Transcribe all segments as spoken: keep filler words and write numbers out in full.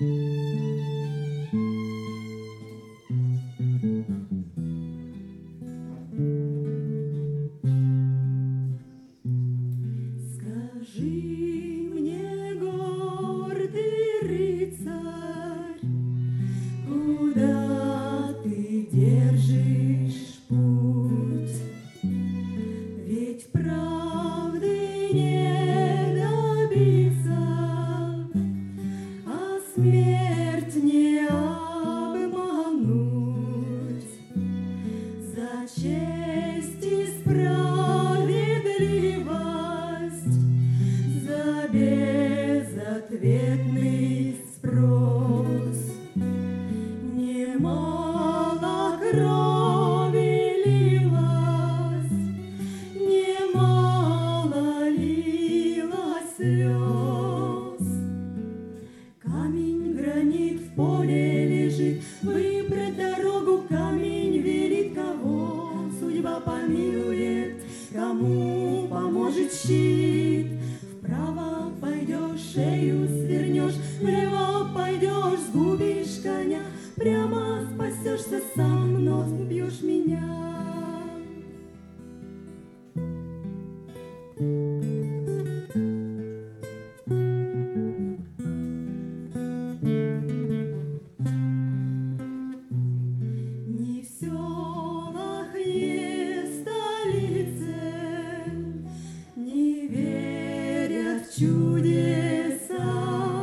Скажи мне, гордый рыцарь, куда ты держишь путь? Ведь правды не добиться, а смерть не обмануть. За честь и справедливость, за безответный спрос немало крови лилось, немало лилось слез. Камень, гранит в поле лежит, выбрать дорогу камень велит. Кого судьба помилует, кому поможет щит. Вправо пойдешь, шею свернешь, влево пойдешь, сгубишь коня. Прямо спасешься сам, но убьешь меня. Не в селах, не в столице не верят в чудеса.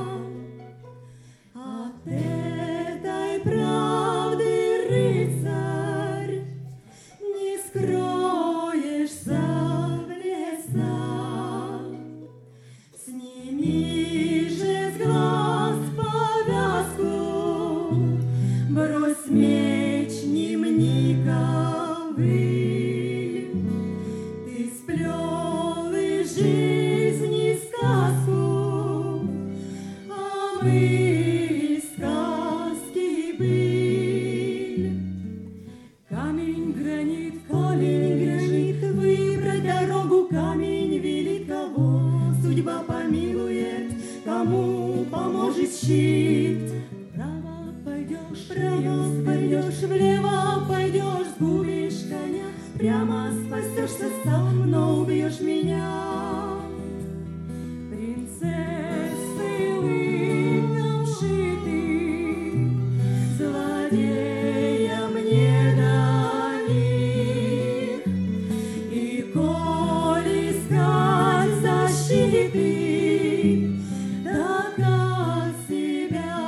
От этой правды, рыцарь, не скроешься в лесах. Сними же с глаз повязку, брось меч, не мни ковыль. Ты сплел из жизни сказку, а мы из сказки быль. Камень, гранит, камень, гранит, выбрать дорогу камень велит. Кого судьба помилует, кому поможет щит. Вправо пойдешь, вправо пойдешь, влево пойдешь, сгубишь коня. Прямо спасешься сам, но убьешь меня. Принцессы лыком шиты, злодеям не до них. И коль искать защиты, так от себя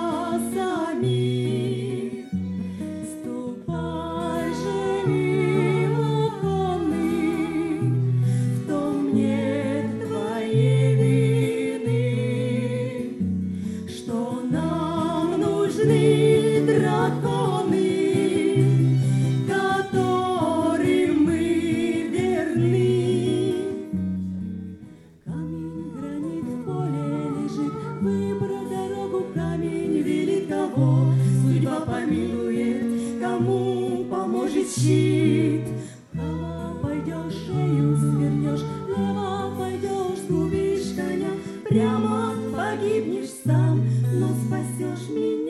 самих. Ступай же, мимо конный, в том нет твоей вины, что нам нужны драконы, которым мы верны. Камень, гранит в поле лежит, выбрать дорогу камень велит. Кого судьба помилует, кому поможет щит. Вправо пойдешь, шею свернешь, влево пойдешь, сгубишь коня. Прямо погибнешь сам, но спасешь меня.